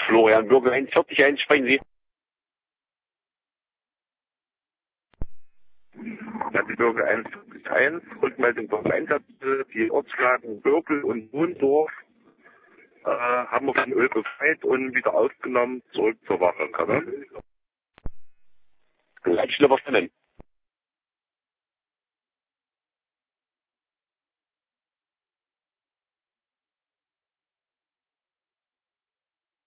Florian Bürger 141, sprechen Sie. Ja, die Bürger 141, Rückmeldung vom Einsatzstelle, die Ortslagen Bürgel und Wohndorf haben wir von Öl befreit und wieder aufgenommen, zurück zur Wache. Leitstelle verstanden.